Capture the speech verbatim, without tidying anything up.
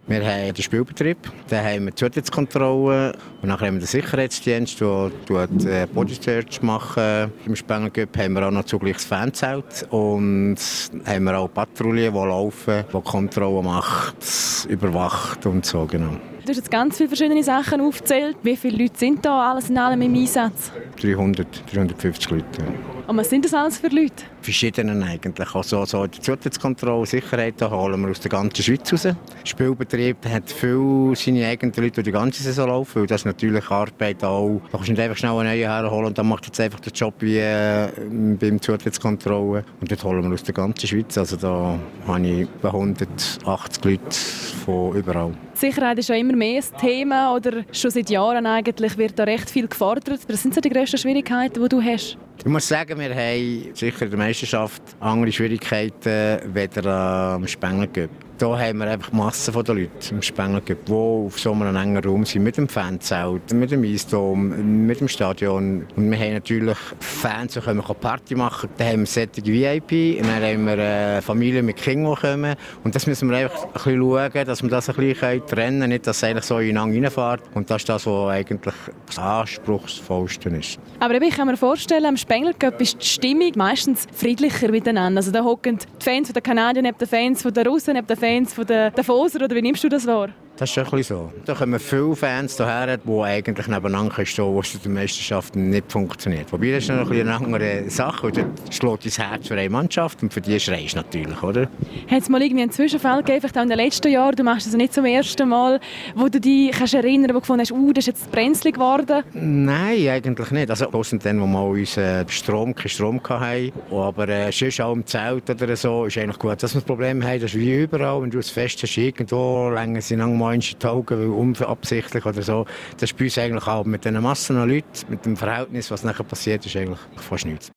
Wir haben den Spielbetrieb, dann haben wir die Zutrittskontrolle und dann haben wir den Sicherheitsdienst, der die Bodysearch machen. Im Spengler-Cup haben wir auch noch zugleich das Fanzelt und haben wir auch Patrouillen, die laufen, die Kontrollen macht, überwacht und so, genau. Du hast jetzt ganz viele verschiedene Sachen aufgezählt. Wie viele Leute sind da alles in allem im Einsatz? dreihundert, dreihundertfünfzig Leute. Und was sind das alles für Leute? Verschiedene eigentlich. Also so die Zutrittskontrolle, Sicherheit da holen wir aus der ganzen Schweiz raus. Der Spielbetrieb hat viele seine eigenen Leute, die die ganze Saison laufen. Weil das ist natürlich Arbeit auch. Da kannst du nicht einfach schnell einen neuen herholen und dann macht jetzt einfach den Job wie äh, beim Zutrittskontrolle. Und das holen wir aus der ganzen Schweiz. Also da habe ich etwa hundertachtzig Leute von überall. Sicherheit ist ja immer mehr ein Thema oder schon seit Jahren eigentlich wird da recht viel gefordert. Was sind so die grössten Schwierigkeiten, die du hast? Ich muss sagen, wir haben sicher in der Meisterschaft andere Schwierigkeiten weder am Spengler-Cup. Da haben wir einfach Massen von den Leuten im Spengler-Cup, die auf so einem engen Raum sind, mit dem Fanzelt, mit dem Eisdom, mit dem Stadion. Und wir haben natürlich Fans, die können Party machen. Dann haben wir solche V I P, dann haben wir äh, Familien mit Kindern, die kommen. Und das müssen wir einfach ein bisschen schauen, dass wir das ein bisschen trennen können, nicht, dass es eigentlich so ineinander reinfährt. Und das ist das, was eigentlich das Anspruchsvollste ist. Aber ich kann mir vorstellen, am Spengler-Cup ist die Stimmung meistens friedlicher miteinander. Also da hocken die Fans der Kanadier neben den Fans der Russen, neben den Fans der Davoser, oder wie nimmst du das wahr? Das ist ein bisschen so. Da kommen viele Fans hierher, die eigentlich nebeneinander stehen, wo es in den Meisterschaften nicht funktioniert. Wobei das ist noch eine andere Sache. Dort schlägt dein Herz für eine Mannschaft und für die schreist du natürlich, oder? Hat es mal irgendwie einen Zwischenfall gegeben, vielleicht auch in den letzten Jahren, du machst das nicht zum ersten Mal, wo du dich kannst erinnern, wo du gefunden hast, uh, das ist jetzt brenzlig geworden? Nein, eigentlich nicht. Also außer dann, wo wir unseren Strom, keinen Strom hatten. Aber äh, sonst auch im Zelt oder so ist eigentlich gut. Dass wir das Problem haben, das ist wie überall, wenn du es fest hast, irgendwo länger sind in die Augen, weil unabsichtlich oder so. Das ist bei uns eigentlich auch mit den Massen an Leuten, mit dem Verhältnis, was nachher passiert, ist eigentlich fast nichts.